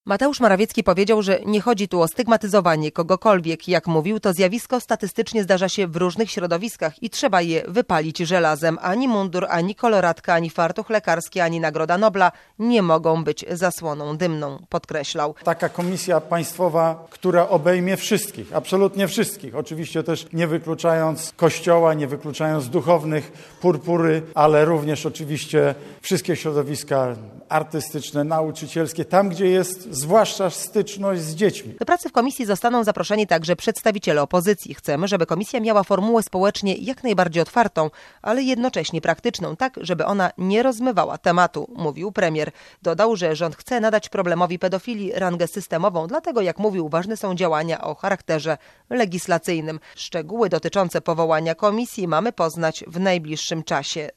Mateusz Morawiecki powiedział, że nie chodzi tu o stygmatyzowanie kogokolwiek. Jak mówił, to zjawisko statystycznie zdarza się w różnych środowiskach i trzeba je wypalić żelazem. Ani mundur, ani koloratka, ani fartuch lekarski, ani Nagroda Nobla nie mogą być zasłoną dymną, podkreślał. Taka komisja państwowa, która obejmie wszystkich, absolutnie wszystkich, oczywiście też nie wykluczając Kościoła, nie wykluczając duchownych, purpury, ale również oczywiście wszystkie środowiska artystyczne, nauczycielskie, tam gdzie jest zwłaszcza styczność z dziećmi. Do pracy w komisji zostaną zaproszeni także przedstawiciele opozycji. Chcemy, żeby komisja miała formułę społecznie jak najbardziej otwartą, ale jednocześnie praktyczną, tak żeby ona nie rozmywała tematu, mówił premier. Dodał, że rząd chce nadać problemowi pedofilii rangę systemową, dlatego jak mówił, ważne są działania o charakterze legislacyjnym. Szczegóły dotyczące powołania komisji mamy poznać w najbliższym czasie.